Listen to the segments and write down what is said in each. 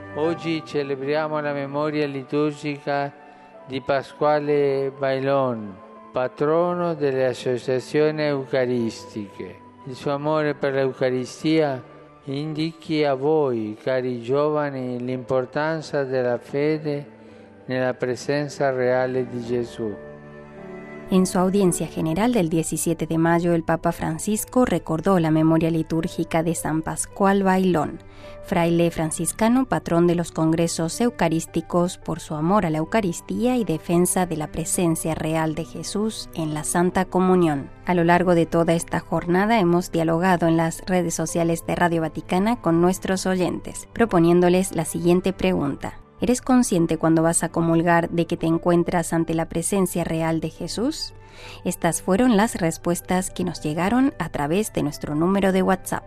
Oggi celebriamo la memoria liturgica di Pasquale Bailon, patrono delle associazioni eucaristiche. Il suo amore per l'Eucaristia indichi a voi, cari giovani, l'importanza della fede nella presencia reale di Gesù. En su audiencia general del 17 de mayo, el Papa Francisco recordó la memoria litúrgica de San Pascual Bailón, fraile franciscano, patrón de los congresos eucarísticos por su amor a la Eucaristía y defensa de la presencia real de Jesús en la Santa Comunión. A lo largo de toda esta jornada hemos dialogado en las redes sociales de Radio Vaticana con nuestros oyentes, proponiéndoles la siguiente pregunta. ¿Eres consciente cuando vas a comulgar de que te encuentras ante la presencia real de Jesús? Estas fueron las respuestas que nos llegaron a través de nuestro número de WhatsApp.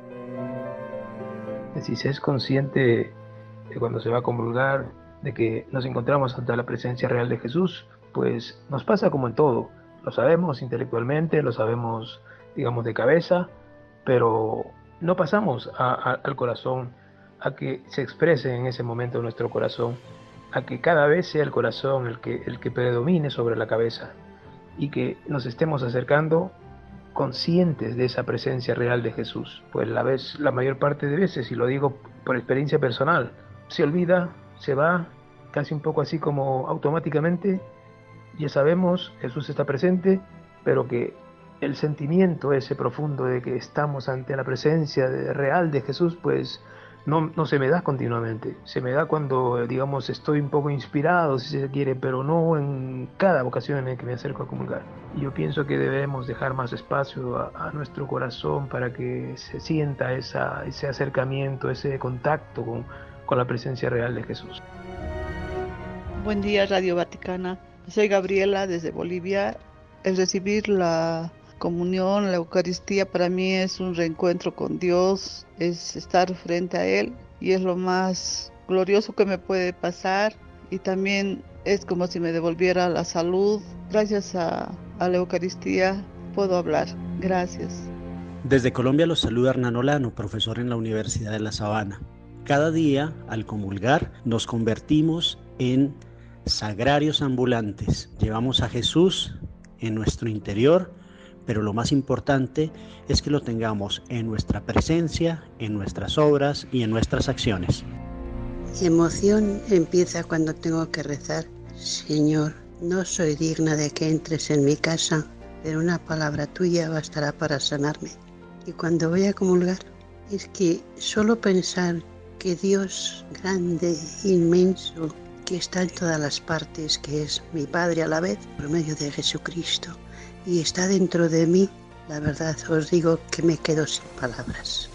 Si se es consciente de cuando se va a comulgar de que nos encontramos ante la presencia real de Jesús, pues nos pasa como en todo. Lo sabemos intelectualmente, lo sabemos, digamos, de cabeza, pero no pasamos al corazón, a que se exprese en ese momento nuestro corazón, a que cada vez sea el corazón el que predomine sobre la cabeza y que nos estemos acercando conscientes de esa presencia real de Jesús. Pues la mayor parte de veces, y lo digo por experiencia personal, se olvida, se va casi un poco así como automáticamente. Ya sabemos, Jesús está presente, pero que el sentimiento ese profundo de que estamos ante la presencia real de Jesús, pues no se me da continuamente. Se me da cuando, digamos, estoy un poco inspirado, si se quiere, pero no en cada ocasión en la que me acerco a comulgar. Y yo pienso que debemos dejar más espacio a nuestro corazón para que se sienta ese acercamiento, ese contacto con la presencia real de Jesús. Buen día, Radio Vaticana. Soy Gabriela desde Bolivia. El recibir la comunión, la Eucaristía, para mí es un reencuentro con Dios, es estar frente a Él y es lo más glorioso que me puede pasar, y también es como si me devolviera la salud. Gracias a la Eucaristía puedo hablar. Gracias. Desde Colombia los saluda Hernán Olano, profesor en la Universidad de La Sabana. Cada día, al comulgar, nos convertimos en sagrarios ambulantes. Llevamos a Jesús en nuestro interior, pero lo más importante es que lo tengamos en nuestra presencia, en nuestras obras y en nuestras acciones. Mi emoción empieza cuando tengo que rezar. Señor, no soy digna de que entres en mi casa, pero una palabra tuya bastará para sanarme. Y cuando voy a comulgar, es que solo pensar que Dios grande, inmenso, que está en todas las partes, que es mi Padre a la vez, por medio de Jesucristo, y está dentro de mí, la verdad os digo que me quedo sin palabras.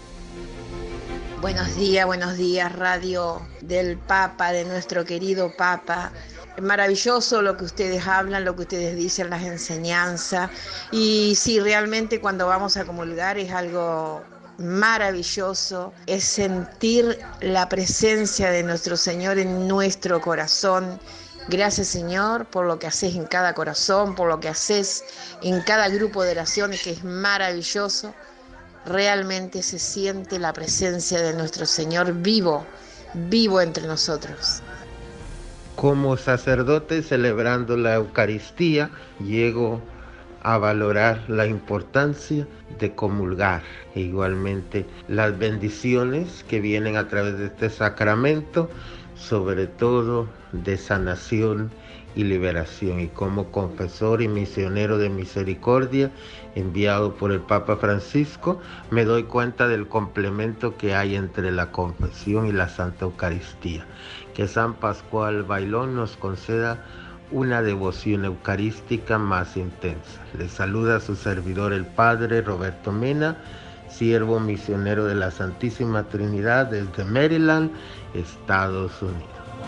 Buenos días, Radio del Papa, de nuestro querido Papa. Maravilloso lo que ustedes hablan, lo que ustedes dicen, las enseñanzas. Y sí, realmente cuando vamos a comulgar es algo maravilloso, es sentir la presencia de nuestro Señor en nuestro corazón. Gracias, Señor, por lo que haces en cada corazón, por lo que haces en cada grupo de oraciones, que es maravilloso. Realmente se siente la presencia de nuestro Señor vivo entre nosotros. Como sacerdote celebrando la Eucaristía, llego a valorar la importancia de comulgar. E igualmente las bendiciones que vienen a través de este sacramento, sobre todo de sanación y liberación. Y como confesor y misionero de misericordia enviado por el Papa Francisco, me doy cuenta del complemento que hay entre la confesión y la Santa Eucaristía. Que San Pascual Bailón nos conceda una devoción eucarística más intensa. Le saluda a su servidor el Padre Roberto Mena, siervo misionero de la Santísima Trinidad desde Maryland, Estados Unidos.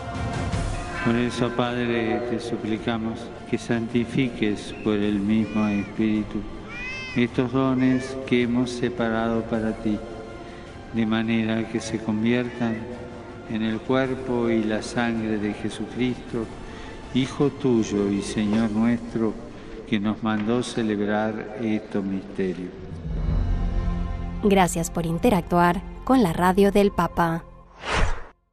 Por eso, Padre, te suplicamos que santifiques por el mismo Espíritu estos dones que hemos separado para ti, de manera que se conviertan en el cuerpo y la sangre de Jesucristo, Hijo tuyo y Señor nuestro, que nos mandó celebrar estos misterios. Gracias por interactuar con la Radio del Papa.